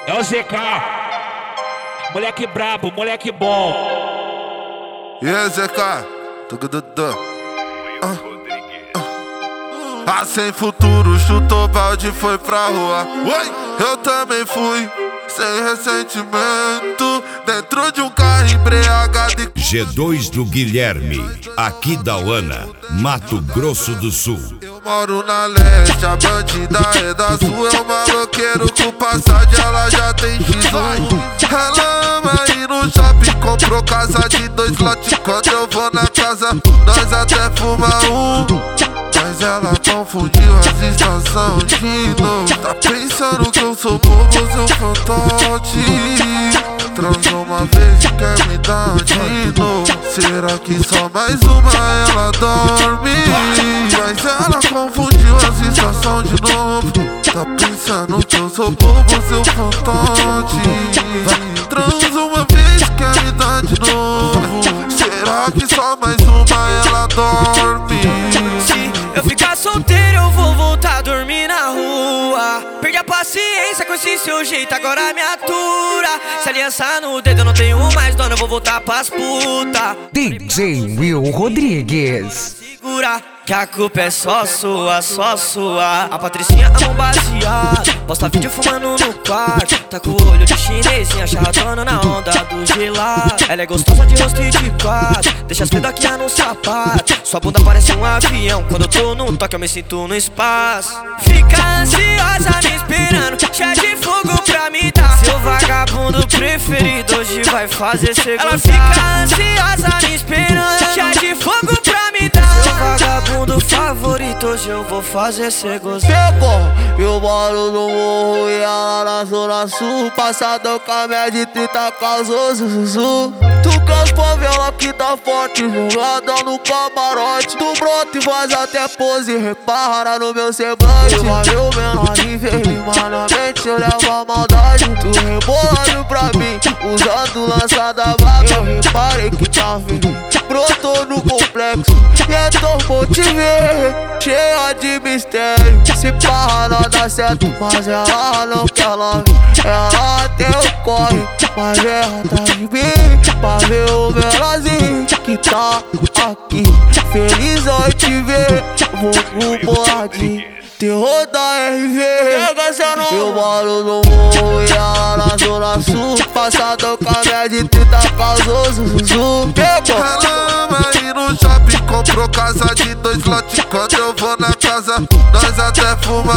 É o ZK, moleque brabo, moleque bom. E aí, ZK? Sem futuro, chutou balde, foi pra rua. Oi, eu também fui, sem ressentimento, dentro de um carro embriagado. G2 do Guilherme, aqui da Uana, Mato Grosso do Sul. Eu moro na leste, a bandida é da sul. É o maloqueiro com passagem, ela já tem X1. Ela ama ir no shopping, comprou casa de 2 lotes. Quando eu vou na casa, nós até fuma mas ela confundiu as estações de novo. Tá pensando que eu sou bobo, seu fantoche. Transou uma vez e quer me dar de novo. Será que só mais uma ela dorme? Mas ela confundiu as estações de novo. Tá pensando que eu sou bobo, seu fantoche. Transou uma vez e quer me dar de novo. Será que só mais uma ela dorme? Se eu ficar solteiro eu vou voltar a dormir na rua. Perdi a paciência com esse seu jeito, agora me atura. Se aliança no dedo eu não tenho mais dono, eu vou voltar pras puta. DJ Will Rodrigues. Segura que a culpa é só sua, só sua. A Patricinha a mão baseada, posta vídeo fumando no quarto. Tá com o olho de chinesinha, charlatona na onda do gelado. Ela é gostosa de rosto e de quadro, deixa as pedaquinhas no sapato. Sua bunda parece um avião, quando eu tô no toque eu me sinto no espaço. Fica ansiosa me esperando, cheia de fogo pra me dar. Seu vagabundo preferido hoje vai fazer cê gostar. Ela fica ansiosa me esperando, cheia de fogo pra me dar. Seu vagabundo favorito, hoje eu vou fazer cê gostar. Eu moro no morro e ela na zona sul. Passado com a média de 30 causou zuzu. Tu quer as favela que tá forte, jogada no camarote. Tu brota e faz até pose, repara no meu semblante. Eu valeu menor infelizmente, eu levo a maldade. Tu rebolando pra mim, usando lança da vaga. Eu reparei que tá vendo, brotou no complexo. E é tão bom te ver, cheia de mistério. Se parra não dá certo, mas ela não quer logo. Ela até o corre, mas ela tá de mim. Pra ver o menorzinho que tá aqui. Feliz ao te ver, vou pro boladinho. Terror da RV. Eu moro no morro e ela na zona sul. Passado com a média de 30 causou zuzu. Ela ama ir no shopping, comprou casa de 2 lotes. Quando eu vou na casa, nós até fuma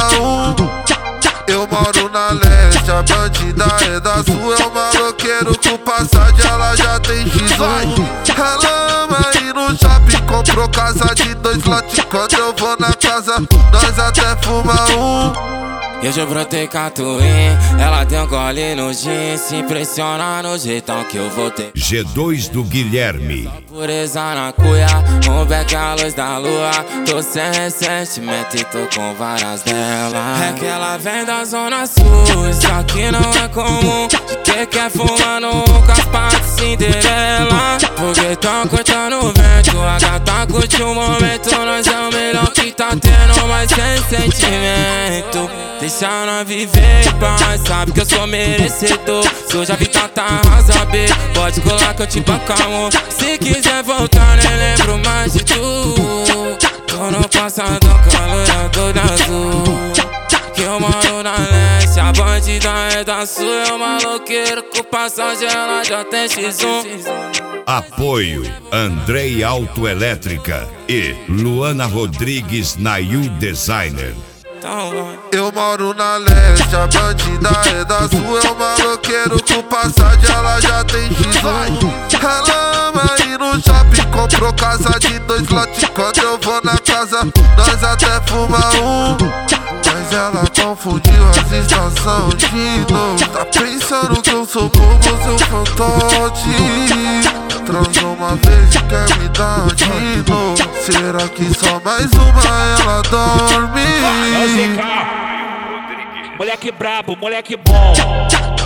Eu moro na leste, a bandida é da sul. É o maloqueiro com passagem, ela já tem X1. Ela ama ir no shopping, comprou casa de 2 lotes. Quando eu vou na casa, nós até fuma E hoje eu brotei catuim, ela deu um gole no gin. Se impressiona no jeitão que eu voltei. G2 do Guilherme. Pureza na cuia, um beck à luz da lua. Tô sem ressentimento e tô com várias dela. É que ela vem da zona sul, isso aqui não é comum. De que quer fumando com as partes Cinderela. Porque tão cortando o vento, a gata curte o momento. Nós é o melhor que tá tendo, mas sem sentimento. Deixa ela viver em paz, sabe que eu sou merecedor. Se eu já vi tanta arrasa, B, pode colar que eu te banco amor. Se quiser voltar, nem lembro mais de tu. Tô no passadão com a loira toda azul. Que eu moro na leste, a bandida é da sul. É o maloqueiro com passagem, ela já tem X1. Apoio Andrei Autoelétrica e Luana Rodrigues na You Designer. Eu moro na leste, a bandida é da sul. É o maloqueiro com passagem, ela já tem X1. Ela ama ir no shopping, comprou casa de 2 lotes. Quando eu vou na casa, nós até fuma mas ela confundiu as estações de novo. Tá pensando que eu sou bobo, seu fantoche. Transou uma vez e quer me dar de novo. Será que só mais uma ela dorme? É o ZK, moleque brabo, moleque bom.